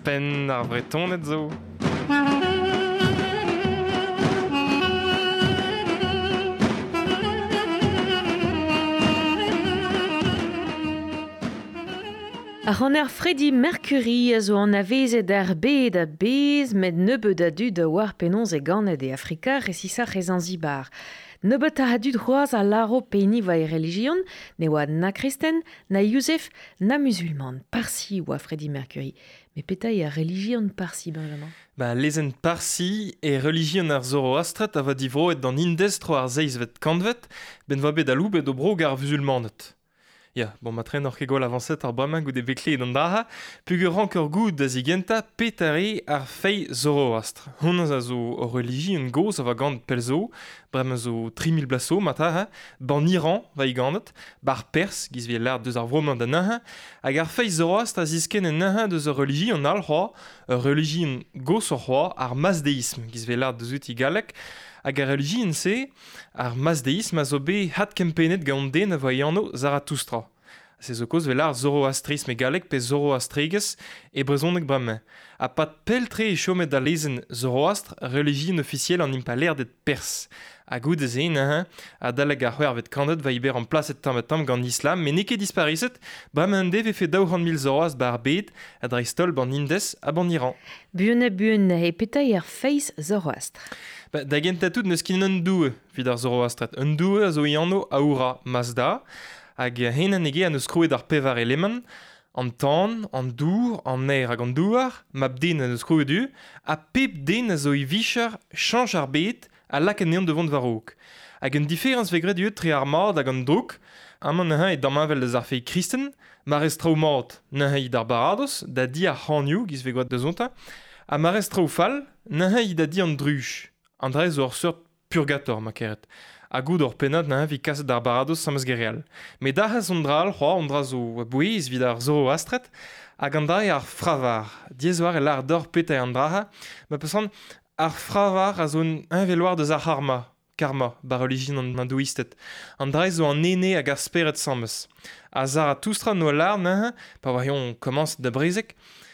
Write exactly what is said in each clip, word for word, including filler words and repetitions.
pen ar vretonet zo. Ar an er Freddie Mercury a zo an avezet ar bet a bez met nebeut a dud a war penonz e ganet e Afrika resisar e Zanzibar. Nebeut a dud c'hoaz a laro peini va e religion, ne oa na kristen, na Youssef, na musulman. Parsi oa Freddie Mercury. Me petai a religion parsi, Benjamin? Ba, lezen parsi e religion ar Zoroastret a va divroet d'an indestro ar zeizvet kantvet, ben va bet a loubet o brog ar musulmanet. Ya, bon, ma tren orke gol avancet ar bremañ goude bekle d'an daha, pugur ranker gout da zigenta petare ar fei Zoroastre. Honnez a zo o religion goz a va gant pel zo, bremañ zo tri mil blaso mata, ban Iran va i gantet, bar Pers, giz vie l'art deus ar vroman da naha, hag ar fei Zoroastre a zisken en naha deus o religion al c'hoa, o religion goz o c'hoa ar mazdeism, giz vie l'art deus ut i galek, hag ar religion se, ar mazdeism a zo be hat kempenet gaon den a va ianno Zarathustra. Se zo koz vel ar Zoroastrisme galek pe Zoroastriges e brezhoneg bremañ. A pat peltre e chomet da lezen Zoroastre, religion officiel an impaler det Pers. A gout ez ein hein, a daleg ar c'hwer vet kandet va iber an plaset tam tam gant islam, men neke dispariset, bremañ de ve fe daou ran mil Zoroast ba ar bet, a dreistol ban Indes a ban Iran. Buene buene e petai ar feiz Zoroastre. Ba, da gentatout neus kin un doue vid ar Zoroastret. Un doue a zo ianno aoura Mazda, hag hen an ege an eus krouet ar pevar eleman, an tan, an dour, an aer hag an douar, map den an eus krouet du, a pep den a zo i vichar chanj ar bet a lak an eon devant varouk. Hag un diferenz vegret dieu tre ar mord hag an drouk, amman neha e dammavel deus ar fei kristen, marez trao mord neha i d'ar barados, da di ar c'hanioù giz vegret deus onta, a marez trao fall, neha i da di an druch. Andrei zo ar seurt purgator, ma keret. A gout ur penad na vi kaset d'ar barados samaz gereal. Me da c'haz ondral, c'hoa, ondra zo bouez vid ar Zoroastret, hag andrai ar fravar. Diez war e lar d'or petay andraha, ma pesan ar fravar a zo un veloar deus ar harma, karma, ba religion an hindouistet. Andrei zo an ene hag ar speret samaz. A Zarathustra no lar na, pa voyon komans da brezek,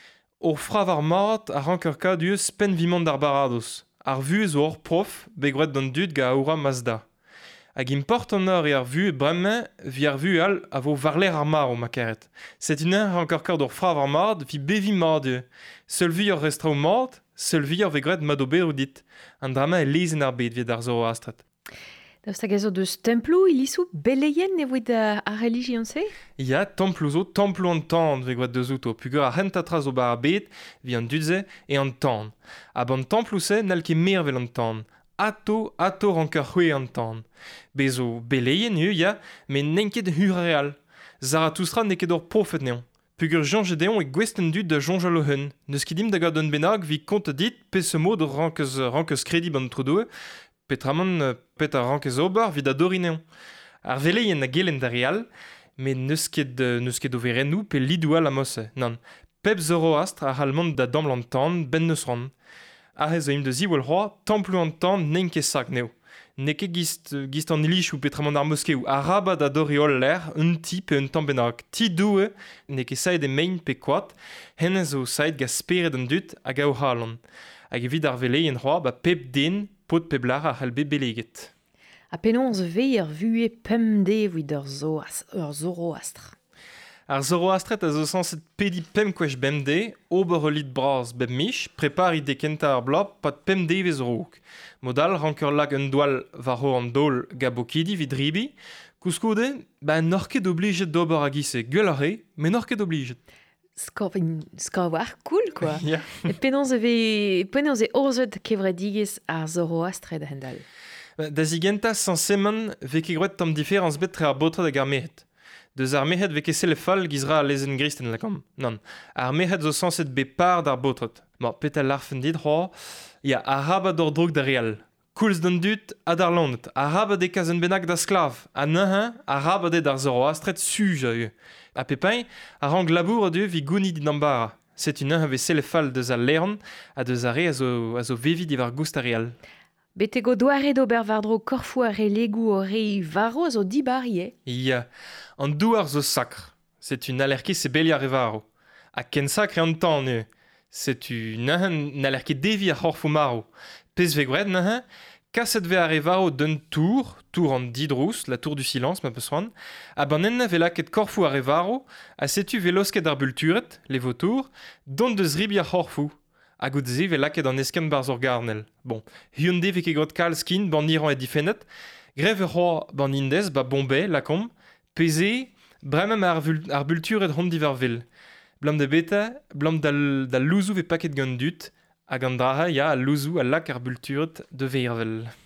ur fravar mat a rankerka dieus pen vimant d'ar barados. Ar vu zo hor prof, begret d'an dud ga aoura Mazda. Hag import an ur e ar vu bremañ, vi ar vu al a vo varler ar mar o makeret. Set un ar ankar kar d'or frav ar mard, vi bevi mard eo. Seul vi ur restra o mard, seul vi ur vegret mad ober ou dit. An drama e lezen ar bet vid ar Zoroastret. Daoust hag ezo deus templou ilisou beleien evit a, a religion se? Ya, templou zo, templou an tan vegret deus outo. Pugur ar rentatra zo ba ar bet, vi an dudze e an tan. A ban templou se, nal ket mer vel an tan. Ato, ato ranker c'hwe an tan. Bezo beleien eo, ya, men nenket hur real. Zarathustra neket ur profet neon. Pugur jonge deon e gwesten dud da jonjal o hun. Neus kidim da gad un benag vi kont dit pe se mod rankez, rankez kredi ban troudoe, petramon pet a rankez ober vid a dorineon. Ar veleien a gelen da real, men neus ket, neus ket overennou pe lidoual a mosse. Nan, pep Zoroastre a halmont da daml an tan ben neus ran. Ahe zo im de ziwol c'hoa, templou an tan nen ket sak neo. Neke gist, gist an ilish ou petramon ar moskeu. A rabat a doriol l'air, un ti pe un tan bennak. Ti doue, neke saet e mein pe koat, henne zo saet ga speret an dut hag a o halon. Hag evit ar veleien c'hoa, ba pep den, pot peblar a halbe beleget. A penonz ve ar vue pem de vid ur, zo, ur Zoroastre. Ar Zoroastret a zo sanset pedi pem kwech bemde, ober o lit braz bep mich, prepar i dekenta ar blab, pat pem de vez rouk. Modal ranker lag un doal var ho an dol gabokidi vid ribi, kouskoude, ba norket obliget d'ober a gise guel ar re, men norket obliget. Skor, skor war cool, quoi. Ya. E penonz e penonz e orzet kevredigez ar Zoroastre da hendal. Da zigenta san seman veke gret tam diferenz bet tre ar botre da gar mehet. Deus ar mehet veke sele fall gizra a lezen gristen lakam. Non, ar mehet zo sanset be par d'ar botret. Ma pet a larfen dit c'hoa, ya a rabat d'or drog da real. Koulz d'an dut a d'ar landet. A rabat e kazen benak da sklav. A nahin, a rabat e d'ar Zoroastret suj a eo. A pepañ, a rang labour a dieu vi gouni din ambara. Set un ave sele fall deus a lern, a deus a re a zo, a zo vevi divar goust a real. Bete go doare d'ober vardro korfou a re legou o re varo zo dibari, eh? Ya, an douar zo sakr. Set un alerki se beliar e varo. A ken sakre an tan eo. setu nahan n'aller ket devi a c'horfo maro. Pez ve gred nahan, kaset ve arevaro d'un tour, tour an didrous, la tour du silence, ma peus ran, a ban enna ve laket korfo arevaro, a setu velosket ar bulturet, le vautour, dont deus ribi a c'horfo. A gout ze ve laket an esken bar zor garnel. Bon, hyonde ve ket grot kal skin ban iran e difennet, grev e c'hoar ban indez ba bombe, lakom, peze, bremem ar, ar bulturet hon diver vil. Blam de beta, blam dal, dal louzou ve paket gant dut, hag an draha ya a louzou a lak ar bulturet de veirvel.